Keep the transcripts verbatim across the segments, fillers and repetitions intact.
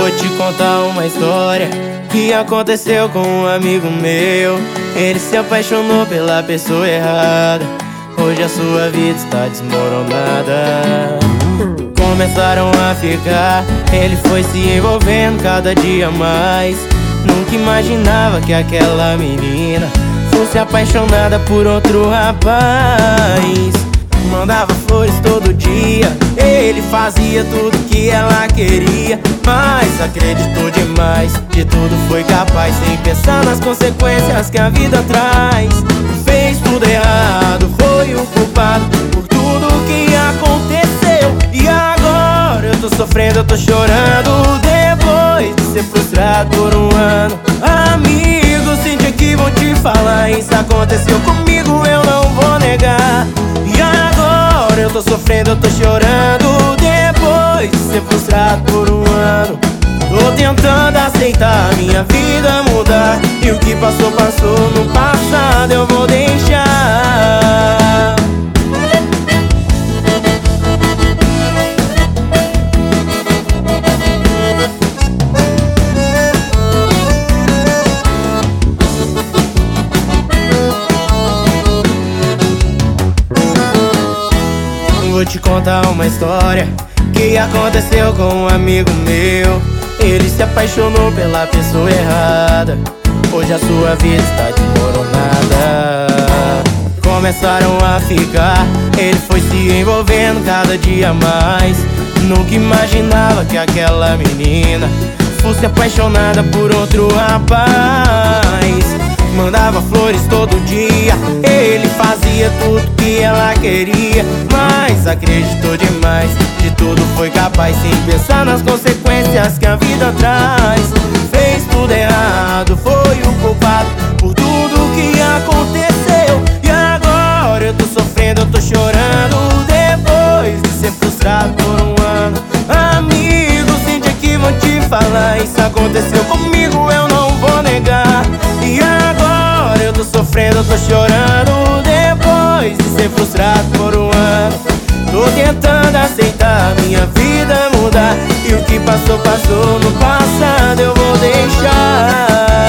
Vou te contar uma história que aconteceu com um amigo meu. Ele se apaixonou pela pessoa errada. Hoje a sua vida está desmoronada. Começaram a ficar, ele foi se envolvendo cada dia mais. Nunca imaginava que aquela menina fosse apaixonada por outro rapaz. Mandava flores todo dia, ele fazia tudo que ela queria, mas acreditou demais, de tudo foi capaz, sem pensar nas consequências que a vida traz. Fez tudo errado, foi o culpado por tudo que aconteceu. E agora eu tô sofrendo, eu tô chorando, depois de ser frustrado por um ano. Amigos, sente aqui, vou te falar, isso aconteceu comigo, eu não vou negar. E agora eu tô sofrendo, eu tô chorando, depois de ser frustrado por um ano. Tô tentando aceitar, minha vida mudar, e o que passou, passou, no passado eu vou deixar. Vou te contar uma história que aconteceu com um amigo meu. Ele se apaixonou pela pessoa errada. Hoje a sua vida está desmoronada. Começaram a ficar, ele foi se envolvendo cada dia mais. Nunca imaginava que aquela menina fosse apaixonada por outro rapaz. Mandava flores todo dia, ele fazia tudo que ela queria, mas acreditou demais, de tudo foi capaz, sem pensar nas consequências que a vida traz. Fez tudo errado, foi o culpado por tudo que aconteceu. E agora eu tô sofrendo, eu tô chorando, depois de ser frustrado por um ano. Amigo, sente aqui, vou te falar, isso aconteceu comigo, eu não vou negar. E agora eu tô sofrendo, eu tô chorando, depois de ser frustrado por um ano. Tô tentando aceitar, minha vida mudar, e o que passou, passou, no passado eu vou deixar.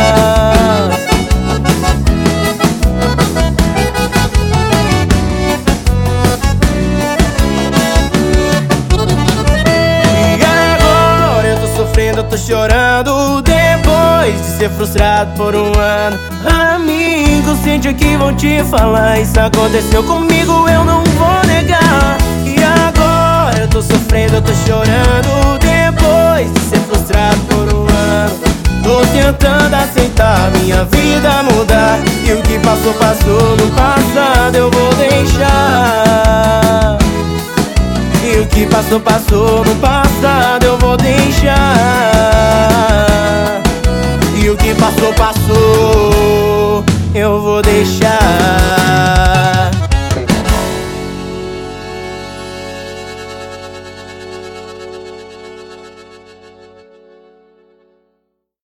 E agora eu tô sofrendo, eu tô chorando, depois de ser frustrado por um ano. Amigo, sente aqui, vou te falar, isso aconteceu comigo, eu não vou negar. E agora eu tô sofrendo, eu tô chorando, depois de ser frustrado por um ano. Tô tentando aceitar, minha vida mudar, e o que passou, passou, no passado eu vou deixar. E o que passou, passou, no passado eu vou deixar. E o que passou, passou, eu vou deixar.